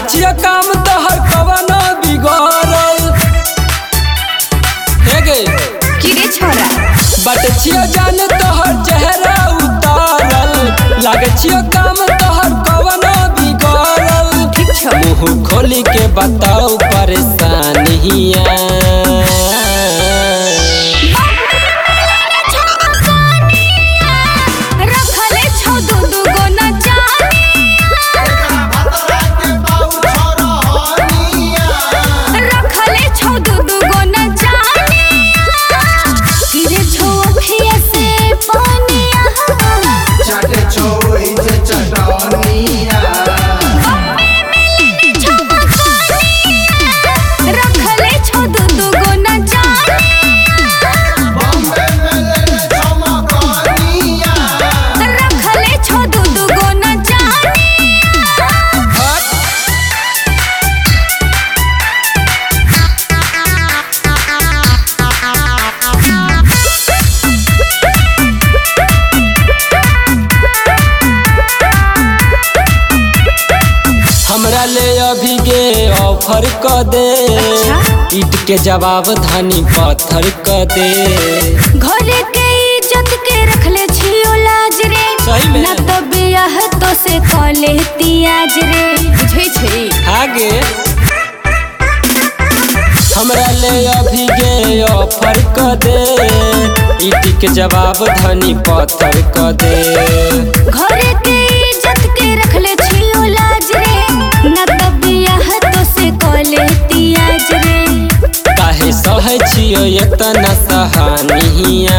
छिया काम तोहर कवन बिगड़ल हे गे की रे छोरा बट छिया जान तोहर चेहरा उतारल लागे छिया काम तोहर कवन बिगड़ल ठीक छ मुँह खोली के बताओ परेशानिया हमरा ले अभी गे ऑफर क दे ईट के जवाब धनी पत्थर क दे घरे के इज्जत के रखले छियो लाज रे सही में ना तो बियाह तो से कले तियाज रे बुझै छै आगे हमरा ले अभी गे ऑफर क दे ईट के जवाब धनी पत्थर क दे घरे के इज्जत के रखले छियो लाज रे ना तो बियाह तो से कले तियाज रे काहे सहै छियो एतना सहानिया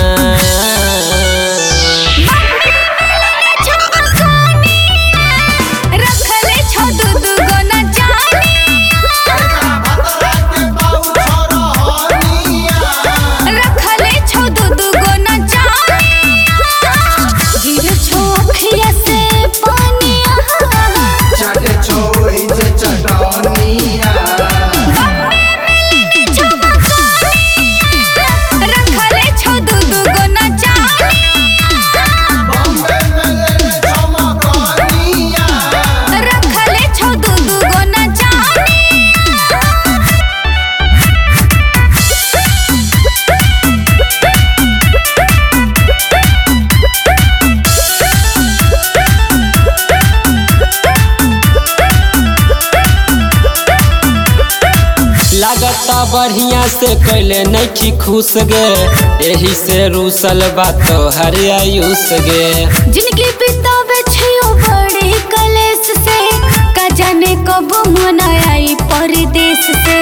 लागता बढ़िया से कैले नहीं खुश गे यही से रूसल बात हर आयुष गे जिनकी बितावे छियो बड़े कलेश से का जाने कब मन आई परदेश से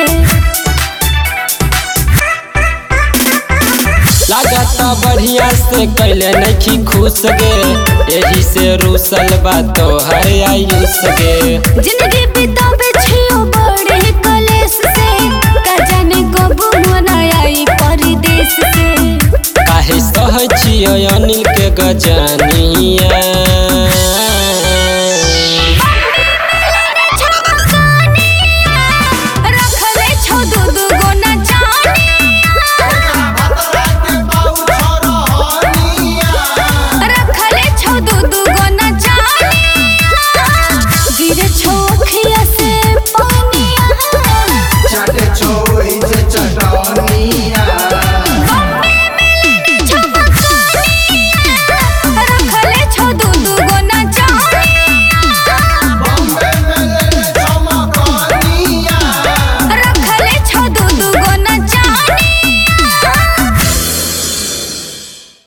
लागता बढ़िया से कैले नहीं खुश गे यही से रूसल बात हर आयुष गे जिनकी बितावे छियो बड़े कलेश से का जाने कब मन आई परदेश से काहे सह छियो अनिल के गजनिया